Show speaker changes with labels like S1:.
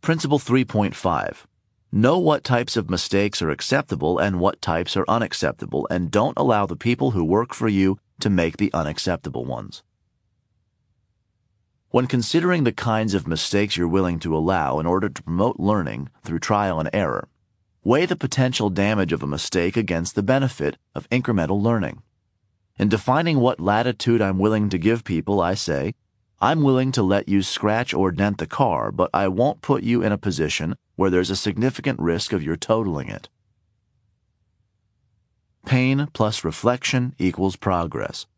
S1: Principle 3.5. Know what types of mistakes are acceptable and what types are unacceptable, and don't allow the people who work for you to make the unacceptable ones. When considering the kinds of mistakes you're willing to allow in order to promote learning through trial and error, weigh the potential damage of a mistake against the benefit of incremental learning. In defining what latitude I'm willing to give people, I say, I'm willing to let you scratch or dent the car, but I won't put you in a position where there's a significant risk of your totaling it. Pain plus reflection equals progress.